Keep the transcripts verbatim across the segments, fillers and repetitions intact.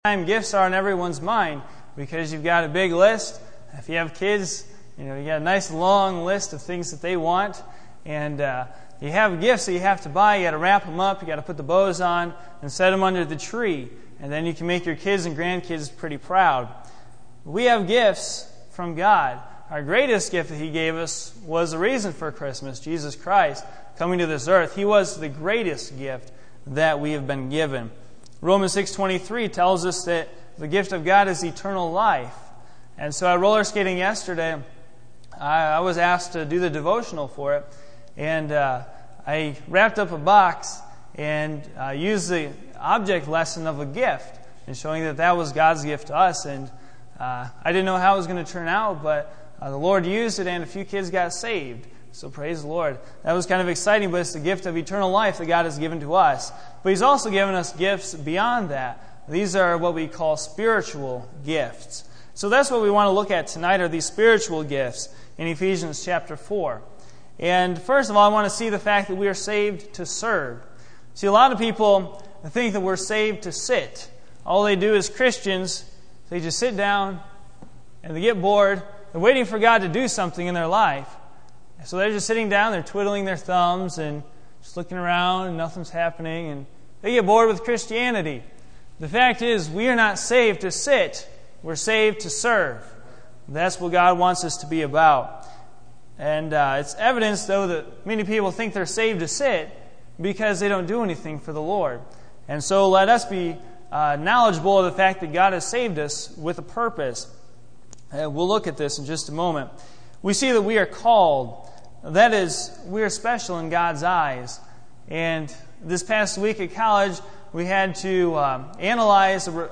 time gifts are on everyone's mind because you've got a big list. If you have kids, you know, you got a nice long list of things that they want, and uh, you have gifts that you have to buy. You got to wrap them up, you got to put the bows on and set them under the tree, and then you can make your kids and grandkids pretty proud. We have gifts from God. Our greatest gift that He gave us was the reason for Christmas, Jesus Christ coming to this earth. He was the greatest gift that we have been given. Romans six twenty-three tells us that the gift of God is eternal life. And so at roller skating yesterday, I, I was asked to do the devotional for it. And uh, I wrapped up a box and uh, used the object lesson of a gift and showing that that was God's gift to us. And uh, I didn't know how it was going to turn out, but uh, the Lord used it and a few kids got saved. So praise the Lord. That was kind of exciting, but it's the gift of eternal life that God has given to us. But He's also given us gifts beyond that. These are what we call spiritual gifts. So that's what we want to look at tonight, are these spiritual gifts in Ephesians chapter four. And first of all, I want to see the fact that we are saved to serve. See, a lot of people think that we're saved to sit. All they do as Christians, they just sit down and they get bored. They're waiting for God to do something in their life. So they're just sitting down, they're twiddling their thumbs and just looking around and nothing's happening, and they get bored with Christianity. The fact is, we are not saved to sit. We're saved to serve. That's what God wants us to be about. And uh, it's evidence, though, that many people think they're saved to sit because they don't do anything for the Lord. And so let us be uh, knowledgeable of the fact that God has saved us with a purpose. And we'll look at this in just a moment. We see that we are called. That is, we are special in God's eyes. And this past week at college, we had to uh, analyze, uh,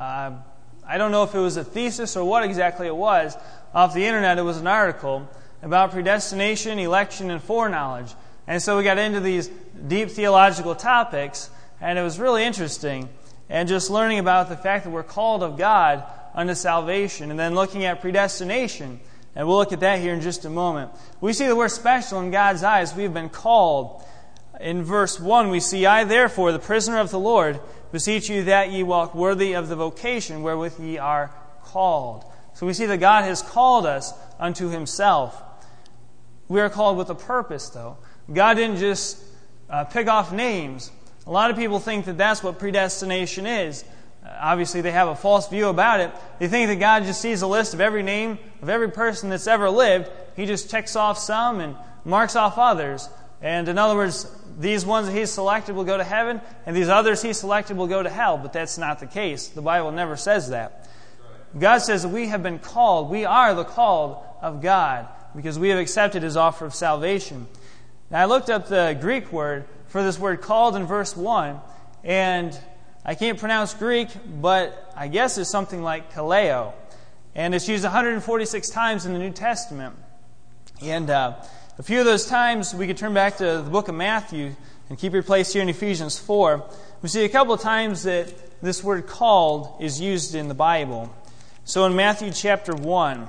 I don't know if it was a thesis or what exactly it was. Off the internet, it was an article about predestination, election, and foreknowledge. And so we got into these deep theological topics, and it was really interesting. And just learning about the fact that we're called of God unto salvation, and then looking at predestination. And we'll look at that here in just a moment. We see that we're special in God's eyes. We've been called. In verse one, we see, I therefore, the prisoner of the Lord, beseech you that ye walk worthy of the vocation wherewith ye are called. So we see that God has called us unto Himself. We are called with a purpose, though. God didn't just uh, pick off names. A lot of people think that that's what predestination is. Obviously, they have a false view about it. They think that God just sees a list of every name of every person that's ever lived. He just checks off some and marks off others. And in other words, these ones that He selected will go to heaven, and these others He selected will go to hell. But that's not the case. The Bible never says that. God says that we have been called. We are the called of God because we have accepted His offer of salvation. Now, I looked up the Greek word for this word called in verse one, and I can't pronounce Greek, but I guess it's something like kaleo. And it's used one hundred forty-six times in the New Testament. And uh, a few of those times, we could turn back to the book of Matthew and keep your place here in Ephesians four. We see a couple of times that this word called is used in the Bible. So in Matthew chapter one,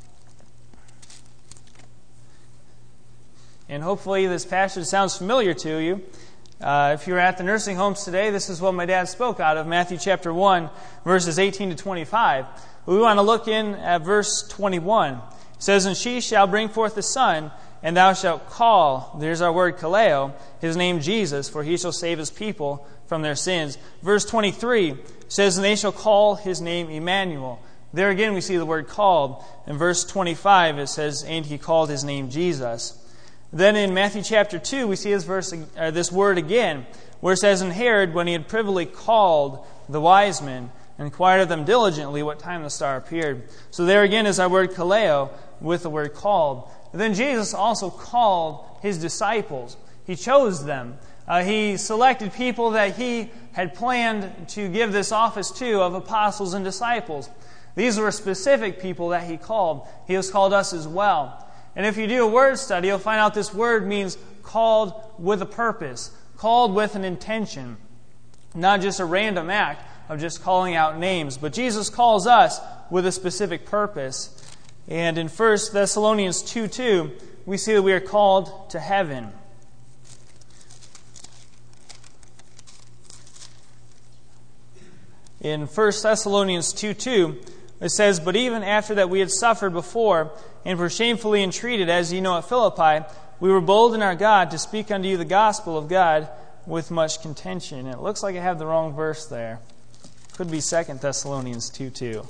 and hopefully this passage sounds familiar to you. Uh, if you're at the nursing homes today, this is what my dad spoke out of, Matthew chapter one, verses eighteen to twenty-five. But we want to look in at verse twenty-one. It says, And she shall bring forth a son, and thou shalt call, there's our word kaleo, his name Jesus, for he shall save his people from their sins. Verse twenty-three says, And they shall call his name Emmanuel. There again we see the word called. In verse twenty-five it says, And he called his name Jesus. Then in Matthew chapter two, we see this verse, uh, this word again, where it says, And Herod, when he had privily called the wise men, inquired of them diligently what time the star appeared. So there again is our word kaleo with the word called. And then Jesus also called His disciples. He chose them. Uh, he selected people that He had planned to give this office to of apostles and disciples. These were specific people that He called. He has called us as well. And if you do a word study, you'll find out this word means called with a purpose, called with an intention, not just a random act of just calling out names. But Jesus calls us with a specific purpose. And in First Thessalonians two two, we see that we are called to heaven. in First Thessalonians two two, it says, "But even after that we had suffered before, and were shamefully entreated, as ye know at Philippi, we were bold in our God to speak unto you the gospel of God with much contention." And it looks like I have the wrong verse there. Could be Second Thessalonians two two.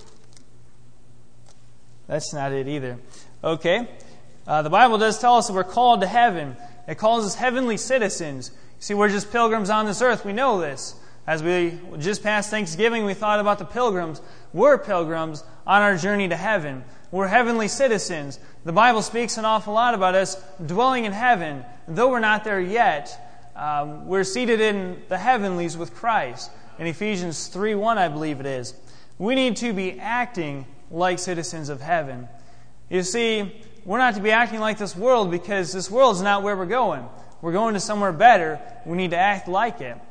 That's not it either. Okay. Uh, the Bible does tell us that we're called to heaven. It calls us heavenly citizens. You see, we're just pilgrims on this earth. We know this. As we just passed Thanksgiving, we thought about the pilgrims. We're pilgrims on our journey to heaven. We're heavenly citizens. The Bible speaks an awful lot about us dwelling in heaven. Though we're not there yet, um, we're seated in the heavenlies with Christ. In Ephesians three one, I believe it is. We need to be acting like citizens of heaven. You see, we're not to be acting like this world because this world's not where we're going. We're going to somewhere better. We need to act like it.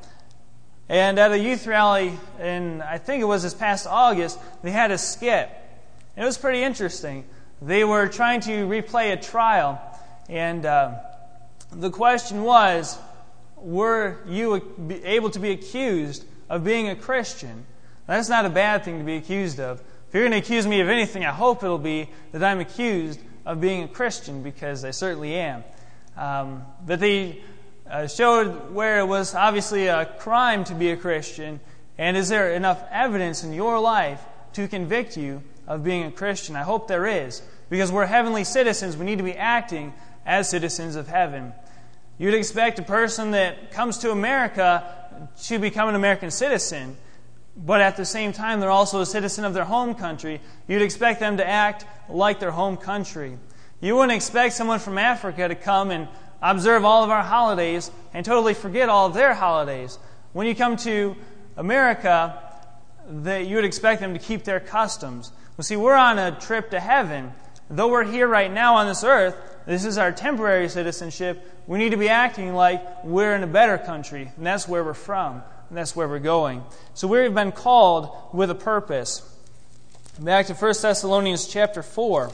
And at a youth rally, in I think it was this past August, they had a skit. It was pretty interesting. They were trying to replay a trial, and uh, the question was, were you able to be accused of being a Christian? That's not a bad thing to be accused of. If you're going to accuse me of anything, I hope it'll be that I'm accused of being a Christian, because I certainly am. Um, but they uh, showed where it was obviously a crime to be a Christian, and is there enough evidence in your life to convict you of being a Christian? I hope there is, because we're heavenly citizens. We need to be acting as citizens of heaven. You'd expect a person that comes to America to become an American citizen, but at the same time they're also a citizen of their home country. You'd expect them to act like their home country. You wouldn't expect someone from Africa to come and observe all of our holidays and totally forget all of their holidays. When you come to America, that you would expect them to keep their customs. Well, see, we're on a trip to heaven. Though we're here right now on this earth, this is our temporary citizenship. We need to be acting like we're in a better country, and that's where we're from, and that's where we're going. So we've been called with a purpose. Back to First Thessalonians chapter four,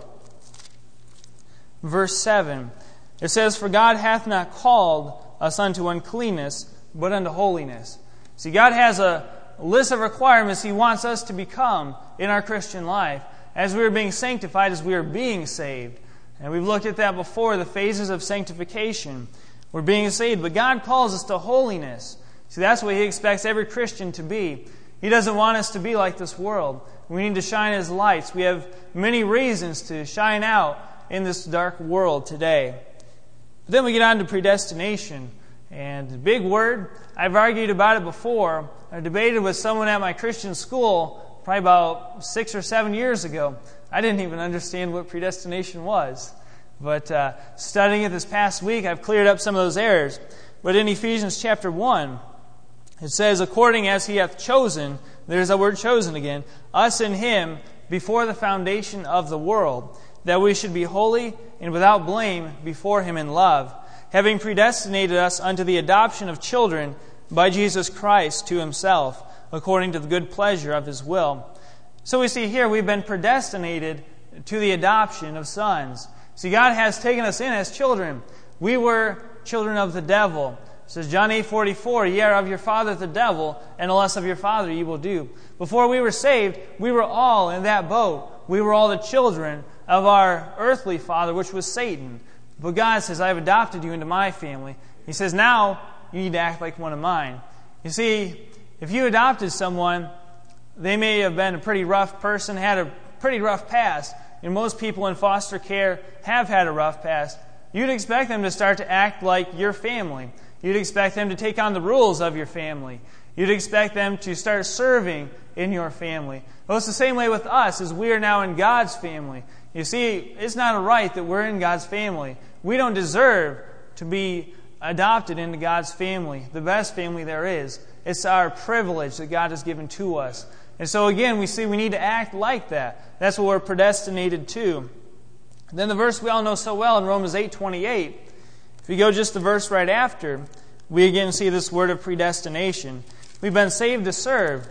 verse seven. It says, "For God hath not called us unto uncleanness, but unto holiness." See, God has a list of requirements He wants us to become in our Christian life as we are being sanctified, as we are being saved. And we've looked at that before, the phases of sanctification. We're being saved, but God calls us to holiness. See, that's what He expects every Christian to be. He doesn't want us to be like this world. We need to shine as lights. We have many reasons to shine out in this dark world today. But then we get on to predestination. And big word. I've argued about it before. I debated with someone at my Christian school probably about six or seven years ago. I didn't even understand what predestination was. But uh, studying it this past week, I've cleared up some of those errors. But in Ephesians chapter one, it says, "According as He hath chosen," there's that word chosen again, "us in Him before the foundation of the world, that we should be holy and without blame before Him in love, having predestinated us unto the adoption of children by Jesus Christ to Himself, according to the good pleasure of His will." So we see here we've been predestinated to the adoption of sons. See, God has taken us in as children. We were children of the devil. It says, John eight forty-four, "Ye are of your father the devil, and the lust of your father ye will do." Before we were saved, we were all in that boat. We were all the children of our earthly father, which was Satan. But God says, "I have adopted you into my family." He says, now you need to act like one of mine. You see, if you adopted someone, they may have been a pretty rough person, had a pretty rough past. And most people in foster care have had a rough past. You'd expect them to start to act like your family. You'd expect them to take on the rules of your family. You'd expect them to start serving in your family. Well, it's the same way with us, as we are now in God's family. You see, it's not a right that we're in God's family. We don't deserve to be adopted into God's family, the best family there is. It's our privilege that God has given to us. And so again, we see we need to act like that. That's what we're predestinated to. And then the verse we all know so well in Romans eight twenty-eight. If you go just the verse right after, we again see this word of predestination. We've been saved to serve.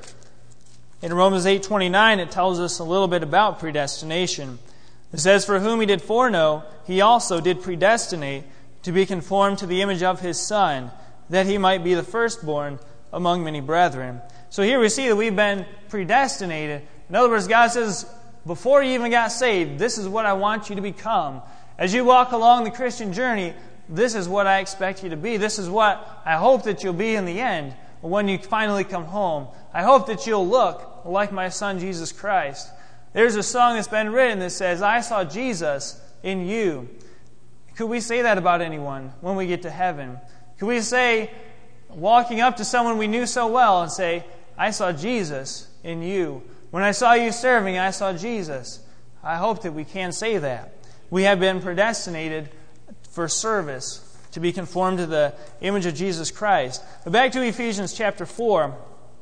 In Romans eight twenty-nine, it tells us a little bit about predestination. It says, "For whom He did foreknow, He also did predestinate to be conformed to the image of His Son, that He might be the firstborn among many brethren." So here we see that we've been predestinated. In other words, God says, before you even got saved, this is what I want you to become. As you walk along the Christian journey, this is what I expect you to be. This is what I hope that you'll be in the end when you finally come home. I hope that you'll look like my Son, Jesus Christ. There's a song that's been written that says, I saw Jesus in you. Could we say that about anyone when we get to heaven? Could we say, walking up to someone we knew so well and say, I saw Jesus in you. When I saw you serving, I saw Jesus. I hope that we can say that. We have been predestinated for service, to be conformed to the image of Jesus Christ. But back to Ephesians chapter four,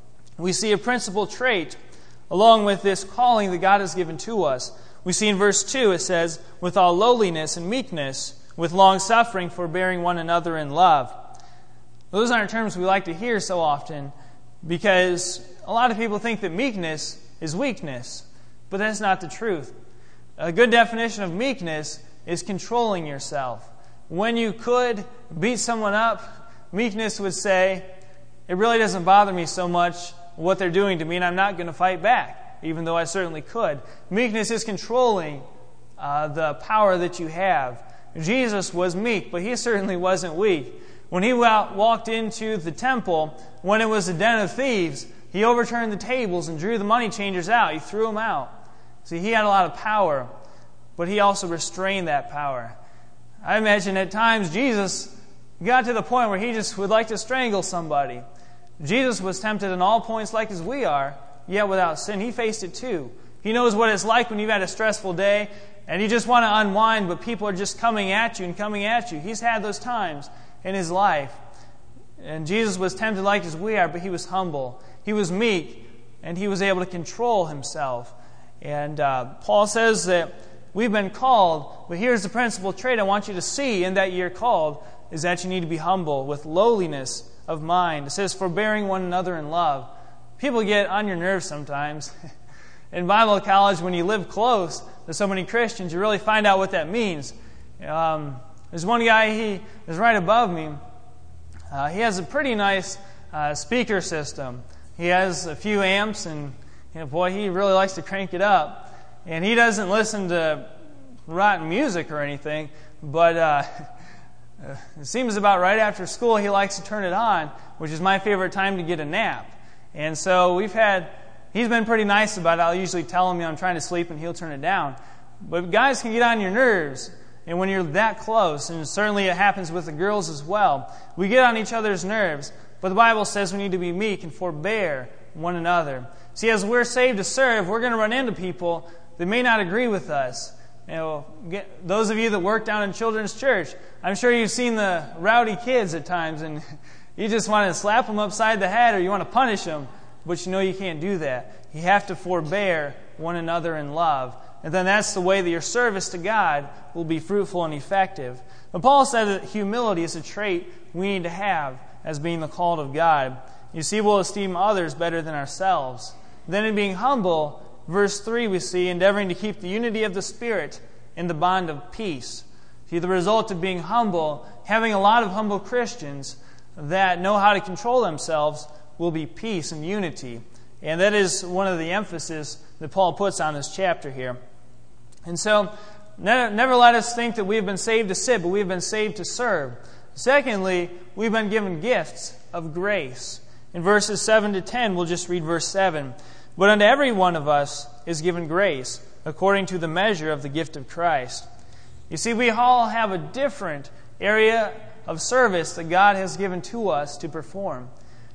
we see a principal trait along with this calling that God has given to us. We see in verse two, it says, with all lowliness and meekness, with long suffering, forbearing one another in love. Those aren't terms we like to hear so often, because a lot of people think that meekness is weakness, but that's not the truth. A good definition of meekness is controlling yourself. When you could beat someone up, meekness would say, it really doesn't bother me so much what they're doing to me, and I'm not going to fight back, even though I certainly could. Meekness is controlling uh, the power that you have. Jesus was meek, but he certainly wasn't weak. When he walked into the temple, when it was a den of thieves, he overturned the tables and drew the money changers out. He threw them out. See, he had a lot of power, but he also restrained that power. I imagine at times Jesus got to the point where he just would like to strangle somebody. Jesus was tempted in all points like as we are, yet without sin. He faced it too. He knows what it's like when you've had a stressful day and you just want to unwind, but people are just coming at you and coming at you. He's had those times in his life. And Jesus was tempted like as we are, but he was humble. He was meek, and he was able to control himself. And uh, Paul says that we've been called, but here's the principal trait I want you to see in that you're called, is that you need to be humble with lowliness of mind. It says, forbearing one another in love. People get on your nerves sometimes. In Bible college, when you live close to so many Christians, you really find out what that means. Um, there's one guy, he is right above me. Uh, he has a pretty nice uh, speaker system. He has a few amps, and you know, boy, he really likes to crank it up. And he doesn't listen to rotten music or anything, but uh, it seems about right after school he likes to turn it on, which is my favorite time to get a nap. And so we've had, he's been pretty nice about it. I'll usually tell him, you know, I'm trying to sleep, and he'll turn it down. But guys can get on your nerves, and when you're that close, and certainly it happens with the girls as well, we get on each other's nerves. But the Bible says we need to be meek and forbear one another. See, as we're saved to serve, we're going to run into people that may not agree with us. You know, get, those of you that work down in children's church, I'm sure you've seen the rowdy kids at times, and you just want to slap them upside the head, or you want to punish them, but you know you can't do that. You have to forbear one another in love. And then that's the way that your service to God will be fruitful and effective. But Paul said that humility is a trait we need to have as being the called of God. You see, we'll esteem others better than ourselves. Then in being humble, verse three we see, endeavoring to keep the unity of the Spirit in the bond of peace. See, the result of being humble, having a lot of humble Christians that know how to control themselves, will be peace and unity. And that is one of the emphasis that Paul puts on this chapter here. And so, never, never let us think that we've been saved to sit, but we've been saved to serve. Secondly, we've been given gifts of grace. In verses seven to ten, we'll just read verse seven. But unto every one of us is given grace, according to the measure of the gift of Christ. You see, we all have a different area of service that God has given to us to perform.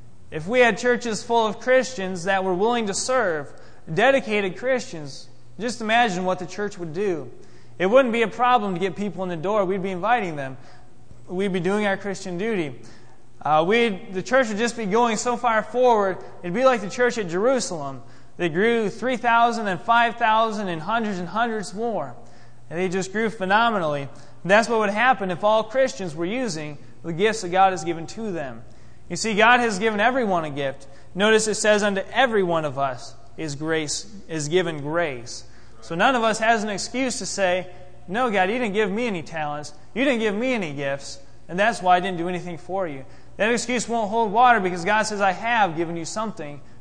If we had churches full of Christians that were willing to serve, dedicated Christians, just imagine what the church would do. It wouldn't be a problem to get people in the door. We'd be inviting them. We'd be doing our Christian duty. Uh, we'd, the church would just be going so far forward, it'd be like the church at Jerusalem. They grew three thousand and five thousand and hundreds and hundreds more. And they just grew phenomenally. And that's what would happen if all Christians were using the gifts that God has given to them. You see, God has given everyone a gift. Notice it says, unto every one of us is grace, is given grace. So none of us has an excuse to say, no, God, you didn't give me any talents. You didn't give me any gifts, and that's why I didn't do anything for you. That excuse won't hold water because God says, I have given you something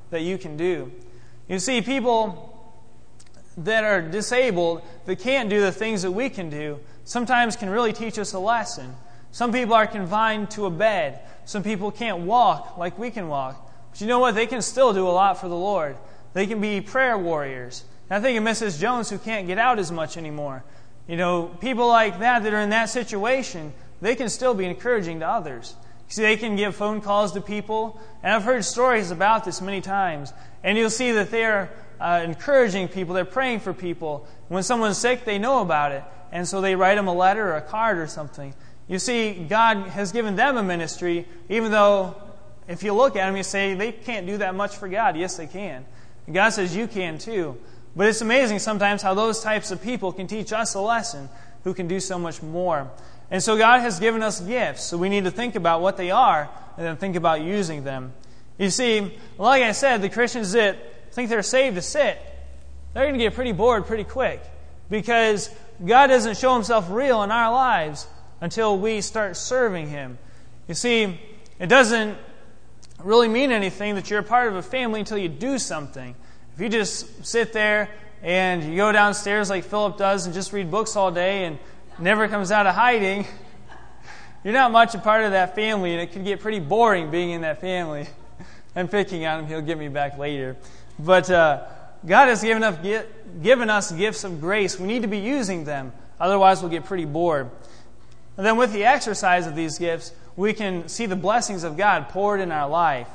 that you can do. You see, people that are disabled, that can't do the things that we can do, sometimes can really teach us a lesson. Some people are confined to a bed. Some people can't walk like we can walk. But you know what? They can still do a lot for the Lord. They can be prayer warriors. And I think of Missus Jones, who can't get out as much anymore. You know, people like that that are in that situation, they can still be encouraging to others. You see, they can give phone calls to people. And I've heard stories about this many times. And you'll see that they're uh, encouraging people. They're praying for people. When someone's sick, they know about it. And so they write them a letter or a card or something. You see, God has given them a ministry, even though if you look at them, you say they can't do that much for God. Yes, they can. And God says you can too. But it's amazing sometimes how those types of people can teach us a lesson who can do so much more. And so God has given us gifts, so we need to think about what they are and then think about using them. You see, like I said, the Christians that think they're saved to sit, they're going to get pretty bored pretty quick because God doesn't show Himself real in our lives until we start serving Him. You see, it doesn't really mean anything that you're a part of a family until you do something. If you just sit there and you go downstairs like Philip does and just read books all day and never comes out of hiding, you're not much a part of that family, and it can get pretty boring being in that family. I'm picking on him. He'll get me back later. But uh, God has given us, given us gifts of grace. We need to be using them. Otherwise, we'll get pretty bored. And then with the exercise of these gifts, we can see the blessings of God poured in our life.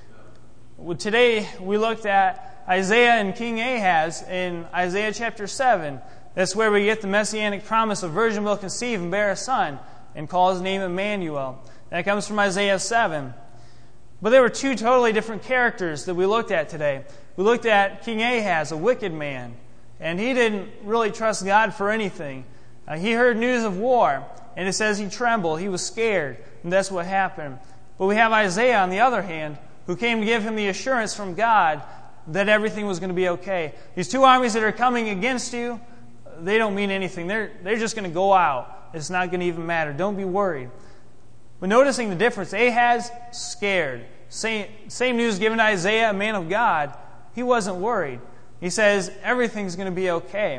Today, we looked at Isaiah and King Ahaz in Isaiah chapter seven. That's where we get the messianic promise: a virgin will conceive and bear a son and call his name Emmanuel. That comes from Isaiah seven. But there were two totally different characters that we looked at today. We looked at King Ahaz, a wicked man, and he didn't really trust God for anything. Uh, he heard news of war, and it says he trembled. He was scared, and that's what happened. But we have Isaiah, on the other hand, who came to give him the assurance from God that everything was going to be okay. These two armies that are coming against you, they don't mean anything. They're, they're just going to go out. It's not going to even matter. Don't be worried. But noticing the difference, Ahaz, scared. Same, same news given to Isaiah, a man of God. He wasn't worried. He says, everything's going to be okay.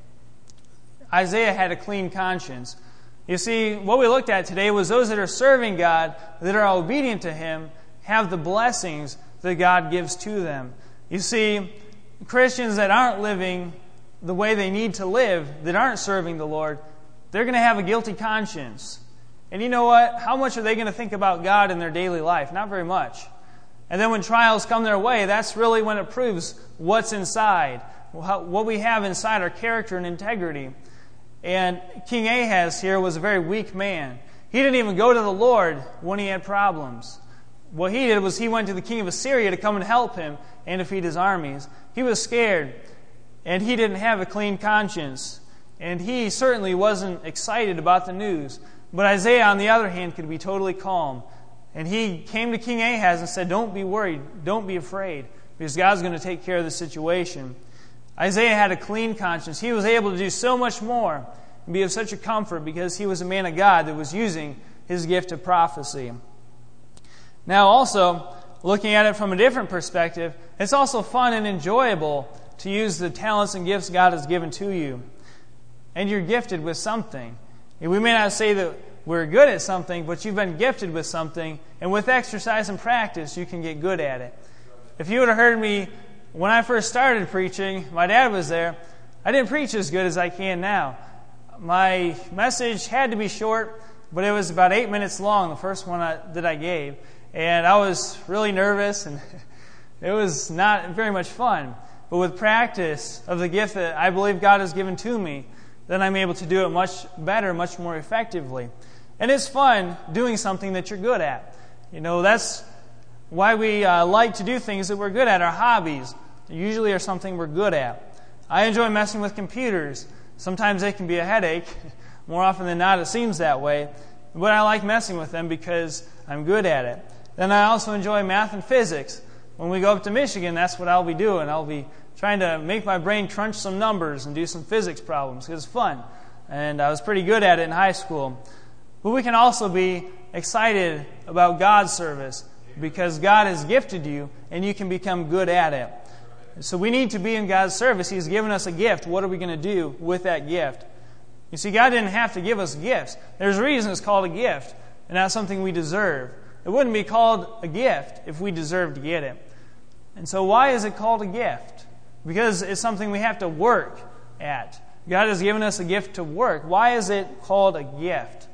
Isaiah had a clean conscience. You see, what we looked at today was those that are serving God, that are obedient to Him, have the blessings that God gives to them. You see, Christians that aren't living the way they need to live, that aren't serving the Lord, they're going to have a guilty conscience. And you know what? How much are they going to think about God in their daily life? Not very much. And then when trials come their way, that's really when it proves what's inside, what we have inside, our character and integrity. And King Ahaz here was a very weak man. He didn't even go to the Lord when he had problems. What he did was he went to the king of Assyria to come and help him and defeat his armies. He was scared, and he didn't have a clean conscience. And he certainly wasn't excited about the news. But Isaiah, on the other hand, could be totally calm. And he came to King Ahaz and said, don't be worried, don't be afraid, because God's going to take care of the situation. Isaiah had a clean conscience. He was able to do so much more and be of such a comfort because he was a man of God that was using his gift of prophecy. Now also, looking at it from a different perspective, it's also fun and enjoyable to use the talents and gifts God has given to you. And you're gifted with something. We may not say that we're good at something, but you've been gifted with something, and with exercise and practice, you can get good at it. If you would have heard me when I first started preaching, my dad was there, I didn't preach as good as I can now. My message had to be short, but it was about eight minutes long, the first one I, that I gave. And I was really nervous, and it was not very much fun. But with practice of the gift that I believe God has given to me, then I'm able to do it much better, much more effectively. And it's fun doing something that you're good at. You know, that's why we uh, like to do things that we're good at. Our hobbies usually are something we're good at. I enjoy messing with computers. Sometimes they can be a headache. More often than not, it seems that way. But I like messing with them because I'm good at it. Then I also enjoy math and physics. When we go up to Michigan, that's what I'll be doing. I'll be trying to make my brain crunch some numbers and do some physics problems because it's fun. And I was pretty good at it in high school. But we can also be excited about God's service. because God has gifted you and you can become good at it. So we need to be in God's service. He's given us a gift. What are we going to do with that gift? You see, God didn't have to give us gifts. There's a reason it's called a gift and not something we deserve. It wouldn't be called a gift if we deserved to get it. And so why is it called a gift? Because it's something we have to work at. God has given us a gift to work. Why is it called a gift?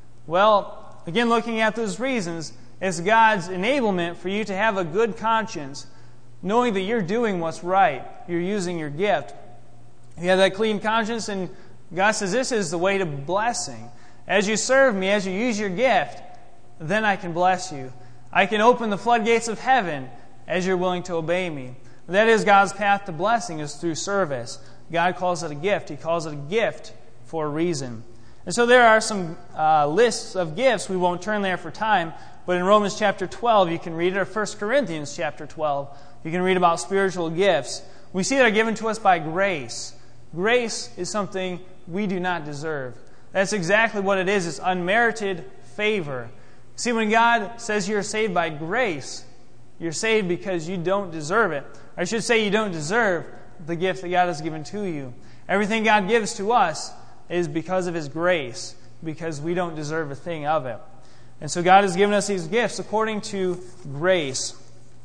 Well, again, looking at those reasons, it's God's enablement for you to have a good conscience, knowing that you're doing what's right. You're using your gift. You have that clean conscience, and God says this is the way to blessing. As you serve me, as you use your gift, then I can bless you. I can open the floodgates of heaven as you're willing to obey me. That is God's path to blessing, is through service. God calls it a gift. He calls it a gift for a reason. And so there are some uh, lists of gifts. We won't turn there for time, but in Romans chapter twelve, you can read it, or First Corinthians chapter twelve, you can read about spiritual gifts. We see they're given to us by grace. Grace is something we do not deserve. That's exactly what it is. It's unmerited favor. See, when God says you're saved by grace, you're saved because you don't deserve it. I should say you don't deserve the gift that God has given to you. Everything God gives to us is because of His grace, because we don't deserve a thing of it. And so God has given us these gifts according to grace.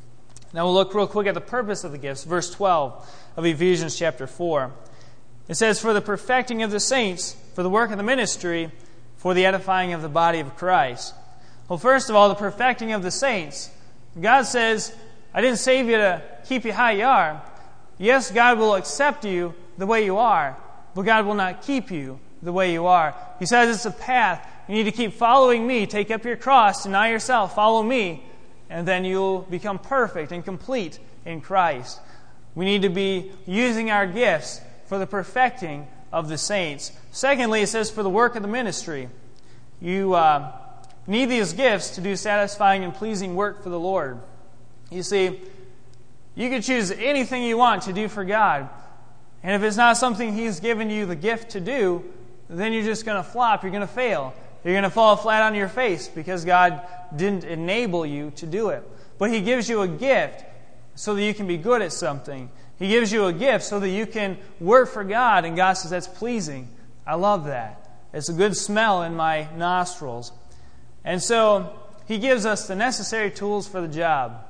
Now we'll look real quick at the purpose of the gifts. Verse twelve of Ephesians chapter four. It says, "For the perfecting of the saints, for the work of the ministry, for the edifying of the body of Christ." Well, first of all, the perfecting of the saints. God says, I didn't save you to keep you how you are. Yes, God will accept you the way you are, but God will not keep you the way you are. He says it's a path. You need to keep following me. Take up your cross, deny yourself, follow me, and then you'll become perfect and complete in Christ. We need to be using our gifts for the perfecting of the saints. Secondly, it says for the work of the ministry. You uh, need these gifts to do satisfying and pleasing work for the Lord. You see, you can choose anything you want to do for God. And if it's not something He's given you the gift to do, then you're just going to flop. You're going to fail. You're going to fall flat on your face because God didn't enable you to do it. But He gives you a gift so that you can be good at something. He gives you a gift so that you can work for God, and God says, that's pleasing. I love that. It's a good smell in my nostrils. And so He gives us the necessary tools for the job.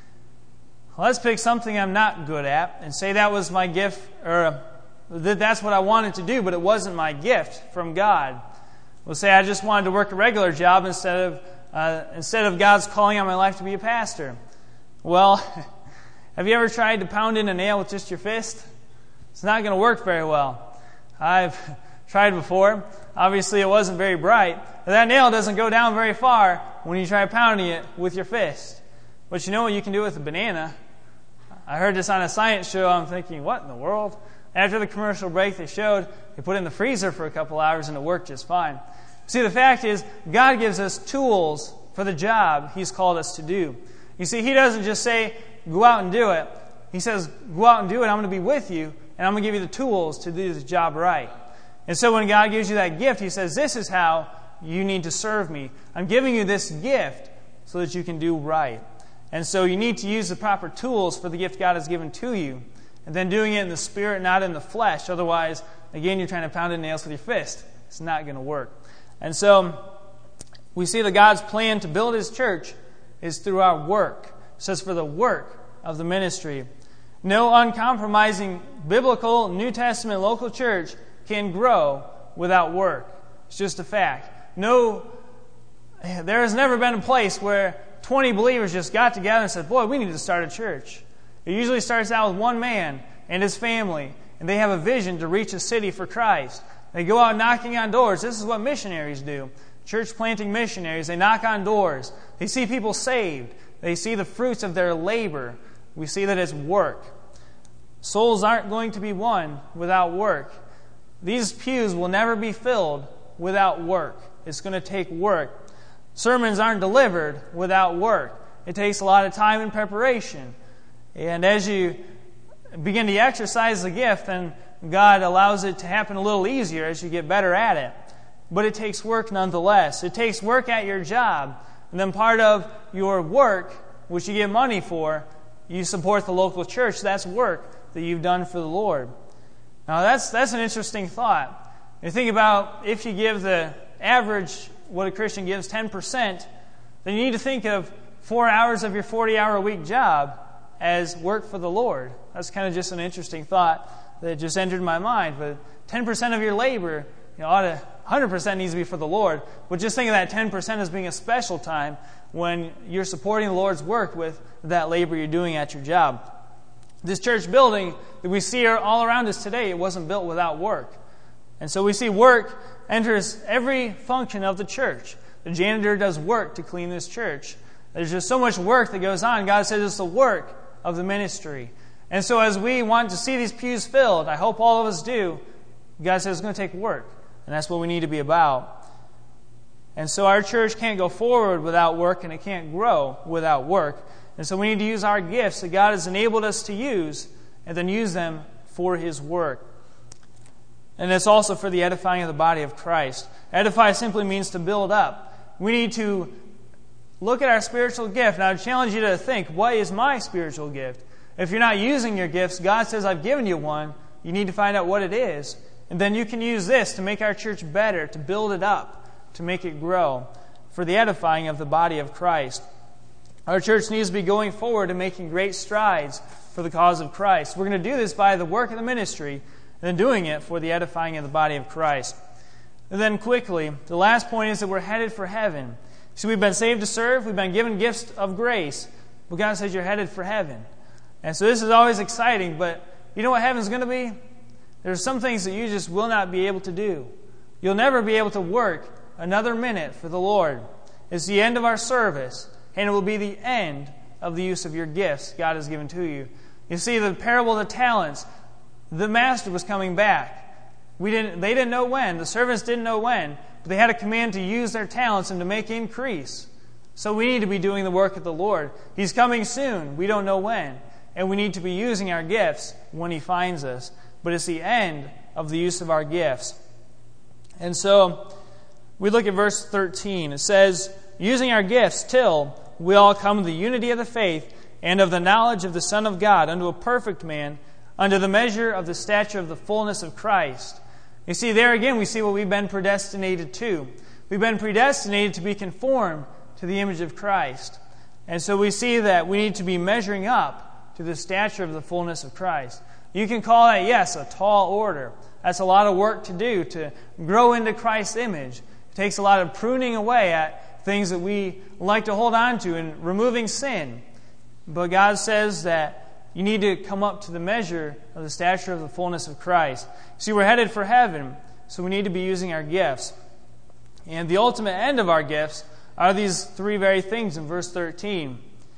Let's pick something I'm not good at and say that was my gift, or that that's what I wanted to do, but it wasn't my gift from God. We'll say I just wanted to work a regular job instead of uh, instead of God's calling on my life to be a pastor. Well, have you ever tried to pound in a nail with just your fist? It's not going to work very well. I've tried before. Obviously, it wasn't very bright. But that nail doesn't go down very far when you try pounding it with your fist. But you know what you can do with a banana? I heard this on a science show. I'm thinking, what in the world? After the commercial break, they showed they put it in the freezer for a couple hours and it worked just fine. See, the fact is, God gives us tools for the job He's called us to do. You see, He doesn't just say, go out and do it. He says, go out and do it. I'm going to be with you, and I'm going to give you the tools to do the job right. And so when God gives you that gift, He says, this is how you need to serve me. I'm giving you this gift so that you can do right. And so you need to use the proper tools for the gift God has given to you. And then doing it in the Spirit, not in the flesh. Otherwise, again, you're trying to pound in nails with your fist. It's not going to work. And so we see that God's plan to build His church is through our work. It says for the work of the ministry. No uncompromising biblical New Testament local church can grow without work. It's just a fact. No, there has never been a place where twenty believers just got together and said, boy, we need to start a church. It usually starts out with one man and his family, and they have a vision to reach a city for Christ. They go out knocking on doors. This is what missionaries do. Church planting missionaries, they knock on doors. They see people saved. They see the fruits of their labor. We see that it's work. Souls aren't going to be won without work. These pews will never be filled without work. It's going to take work. Sermons aren't delivered without work. It takes a lot of time and preparation. And as you begin to exercise the gift, then God allows it to happen a little easier as you get better at it. But it takes work nonetheless. It takes work at your job. And then part of your work, which you get money for, you support the local church. That's work that you've done for the Lord. Now that's that's an interesting thought. You think about if you give the average, what a Christian gives, ten percent, then you need to think of four hours of your forty-hour-a-week job as work for the Lord. That's kind of just an interesting thought that just entered my mind. But ten percent of your labor, you know, ought to, one hundred percent needs to be for the Lord. But just think of that ten percent as being a special time when you're supporting the Lord's work with that labor you're doing at your job. This church building that we see all around us today, it wasn't built without work. And so we see work enters every function of the church. The janitor does work to clean this church. There's just so much work that goes on. God says it's the work of the ministry. And so as we want to see these pews filled, I hope all of us do, God says it's going to take work. And that's what we need to be about. And so our church can't go forward without work, and it can't grow without work. And so we need to use our gifts that God has enabled us to use, and then use them for His work. And it's also for the edifying of the body of Christ. Edify simply means to build up. We need to look at our spiritual gift. Now I challenge you to think, what is my spiritual gift? If you're not using your gifts, God says, I've given you one. You need to find out what it is. And then you can use this to make our church better, to build it up, to make it grow, for the edifying of the body of Christ. Our church needs to be going forward and making great strides for the cause of Christ. We're going to do this by the work of the ministry, and then doing it for the edifying of the body of Christ. And then quickly, the last point is that we're headed for heaven. So we've been saved to serve, we've been given gifts of grace, but God says you're headed for heaven. And so this is always exciting, but you know what heaven's going to be? There's some things that you just will not be able to do. You'll never be able to work another minute for the Lord. It's the end of our service, and it will be the end of the use of your gifts God has given to you. You see, the parable of the talents, the master was coming back. We didn't, they didn't know when. The servants didn't know when. But they had a command to use their talents and to make increase. So we need to be doing the work of the Lord. He's coming soon. We don't know when. And we need to be using our gifts when He finds us. But it's the end of the use of our gifts. And so we look at verse thirteen. It says, using our gifts till we all come to the unity of the faith and of the knowledge of the Son of God, unto a perfect man, unto the measure of the stature of the fullness of Christ. You see, there again we see what we've been predestinated to. We've been predestinated to be conformed to the image of Christ. And so we see that we need to be measuring up to the stature of the fullness of Christ. You can call that, yes, a tall order. That's a lot of work to do to grow into Christ's image. It takes a lot of pruning away at things that we like to hold on to and removing sin. But God says that you need to come up to the measure of the stature of the fullness of Christ. See, we're headed for heaven, so we need to be using our gifts. And the ultimate end of our gifts are these three very things in verse thirteen.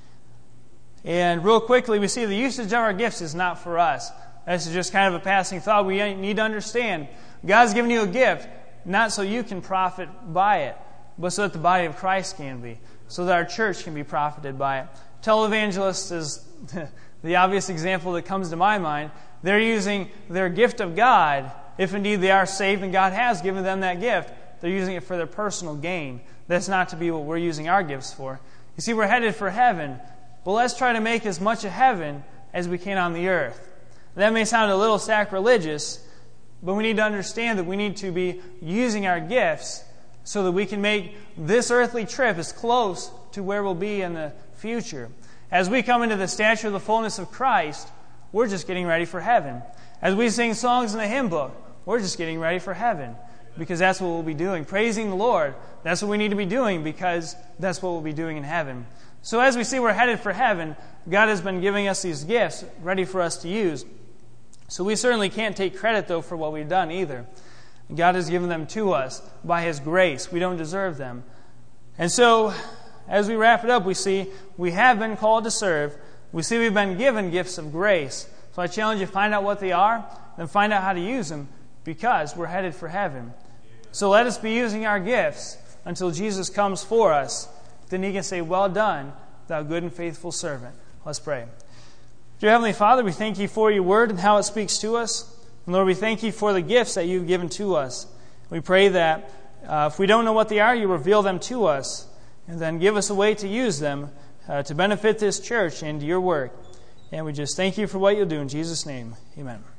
And real quickly, we see the usage of our gifts is not for us. This is just kind of a passing thought. We need to understand God's given you a gift, not so you can profit by it, but so that the body of Christ can be, so that our church can be profited by it. Televangelist is the obvious example that comes to my mind. They're using their gift of God, if indeed they are saved and God has given them that gift, they're using it for their personal gain. That's not to be what we're using our gifts for. You see, we're headed for heaven, but let's try to make as much of heaven as we can on the earth. That may sound a little sacrilegious, but we need to understand that we need to be using our gifts so that we can make this earthly trip as close to where we'll be in the future. As we come into the stature of the fullness of Christ, we're just getting ready for heaven. As we sing songs in the hymn book, we're just getting ready for heaven, because that's what we'll be doing. Praising the Lord, that's what we need to be doing, because that's what we'll be doing in heaven. So as we see we're headed for heaven, God has been giving us these gifts ready for us to use. So we certainly can't take credit, though, for what we've done either. God has given them to us by His grace. We don't deserve them. And so, as we wrap it up, we see we have been called to serve. We see we've been given gifts of grace. So I challenge you to find out what they are, and find out how to use them, because we're headed for heaven. So let us be using our gifts until Jesus comes for us. Then He can say, well done, thou good and faithful servant. Let's pray. Dear Heavenly Father, we thank You for Your word and how it speaks to us. And Lord, we thank You for the gifts that You've given to us. We pray that uh, if we don't know what they are, You reveal them to us. and then give us a way to use them uh, to benefit this church and your work. And we just thank you for what you'll do in Jesus' name. Amen.